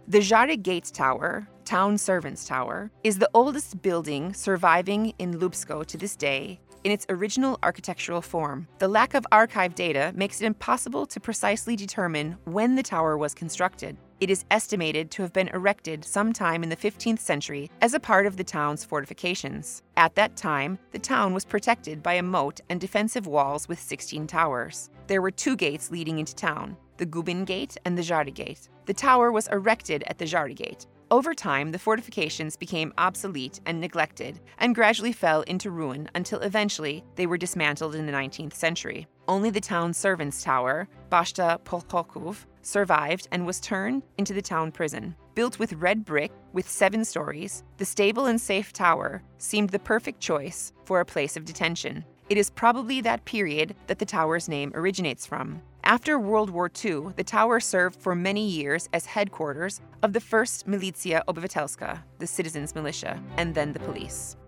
The Jari Gate Tower, Town Servants Tower, is the oldest building surviving in Lubsko to this day in its original architectural form. The lack of archive data makes it impossible to precisely determine when the tower was constructed. It is estimated to have been erected sometime in the 15th century as a part of the town's fortifications. At that time, the town was protected by a moat and defensive walls with 16 towers. There were 2 gates leading into town, the Gubin Gate and the Jari Gate. The tower was erected at the Jari Gate. Over time, the fortifications became obsolete and neglected and gradually fell into ruin until eventually they were dismantled in the 19th century. Only the town servants' tower, Bashta Polhokov, survived and was turned into the town prison. Built with red brick with 7 stories, the stable and safe tower seemed the perfect choice for a place of detention. It is probably that period that the tower's name originates from. After World War II, the tower served for many years as headquarters of the 1st Militia Obywatelska, the citizens' militia, and then the police.